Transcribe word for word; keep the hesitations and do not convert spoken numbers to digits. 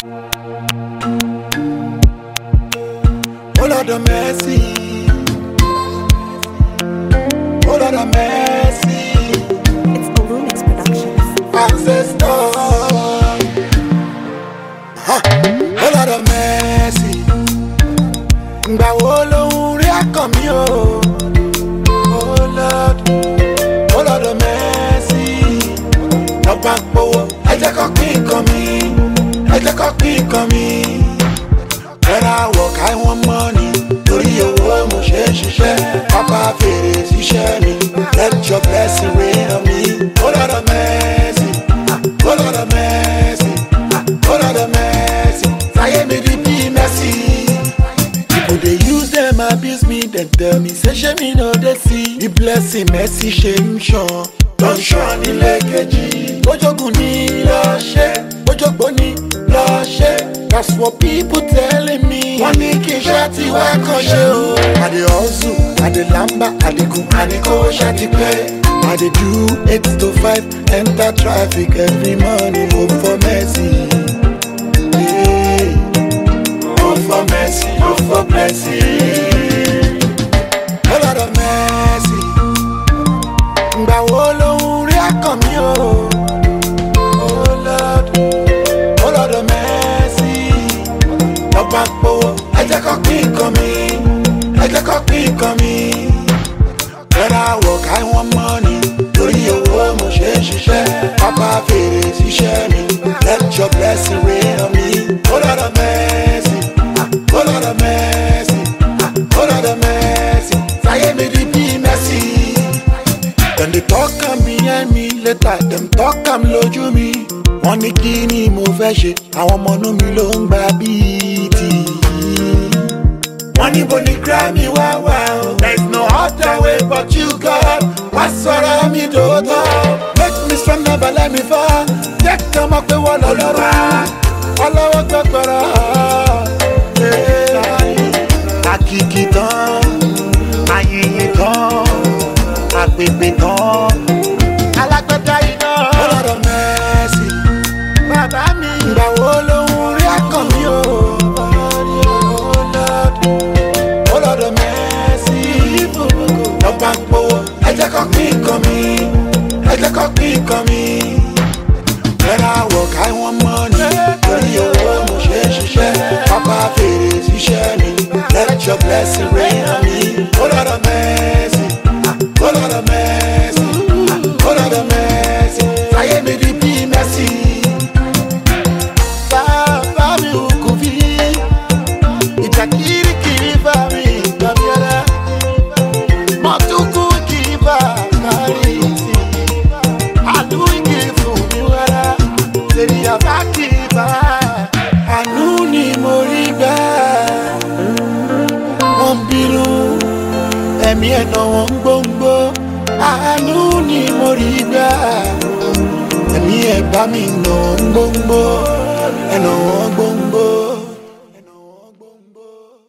Oh Lord of mercy, oh Lord of mercy. It's Olumix Productions. Ancestor, huh. Oh Lord of mercy. Ngba wo lohun ri akan mi o. Oh Lord, oh Lord of mercy. Ọba powo, ẹ jẹ́ kó pín nǹkan mi, ẹ jẹ́ kó pín nǹkan mi. When I work, I want money. Torí owó mo ṣe ń ṣiṣẹ́, pápá fèrè síṣẹ́ mi. Let your blessing rain on me. Oh Lord of mercy, oh Lord of mercy, oh Lord of mercy. Sáyé mi di bí mercy. People dey use them abuse me, then tell me say ṣé mi no dey see. The blessing mercy ṣe ń ṣan, ló ń ṣan nílé kejì. Bójógùn ni lọ ṣe, bójógbó ni lọ ṣe. That's what people telling me. Wọ́n ní kí n ṣe ti wá kan ṣe o. I dey hustle, I dey lamba, I dey kun, I dey kó ṣe ti pẹ́. I dey do eight to five, enter traffic every morning. Hope for mercy, yeah. Hope for mercy, hope for blessing. Oh Lord of mercy. Ngba wo lohun rí akàn mi o. Oh Lord, oh Lord of mercy. Ọba powo, ẹ jẹ́ kó pín nǹkan mi, ẹ jẹ́ kó pín nǹkan mi. When I work, I want money. Torí owó mo ṣe ń ṣiṣẹ́, pápá fèrè síṣẹ́ mi. Let your blessing rain on me. Oh Lord of mercy, oh Lord of mercy, oh Lord of mercy. Sáyé mi di bí mercy. Then they talk am behind me, later them talk am lójú mi. Wọ́n ní kí ni mo fẹ́ ṣe, àwọn ọmọ inú mi ló ń gba bíìtì. Wọ́n ní bo ni Grammy wá wá o. There is no other way but you God. Wá sọ̀rọ̀ mi dòótọ́. Make me strong, never let me fall. Jẹ́ kí ọmọ pé wọ́n lọ lọ́rọ̀. Ọlọ́wọ́ gbọ́gbọ́rọ̀. Àkìkì tán, àyìnyín tán, àpèpè tán. Alágbádá iná. Oh Lord of mercy. Bàbá mi. Ìgbà wo lohun rí akàn mi o? Oh Lord, oh Lord of mercy. Ọba powo, ẹ jẹ́ kó pín nǹkan mi, ẹ jẹ́ kó pín nǹkan mi. When I work, I want money. Torí owó mo ṣe ń ṣiṣẹ́, pápá fèrè síṣẹ́ mi. Let your blessing rain on me. Oh Lord of mercy, oh Lord of mercy, oh Lord of mercy. Sáyé mi di bí mercy. Bàbá mi ò kò fi ìjà kirikiri bá mi gbàmíọ́lá. Mọ̀túkú kì í bá kárí sí. Àdúgbò kì í fún mi wára. Sèrí àbá kì í bá. Àánú ni mo rí gbà. Wọ́n bínú, ẹ̀mí ẹ̀nà wọn gbóngbó. Àánú ni mo rí gbà. Ẹ̀mí ẹ̀ bá mi nà gbóngbó. Ẹ̀nà wọn gbóngbó.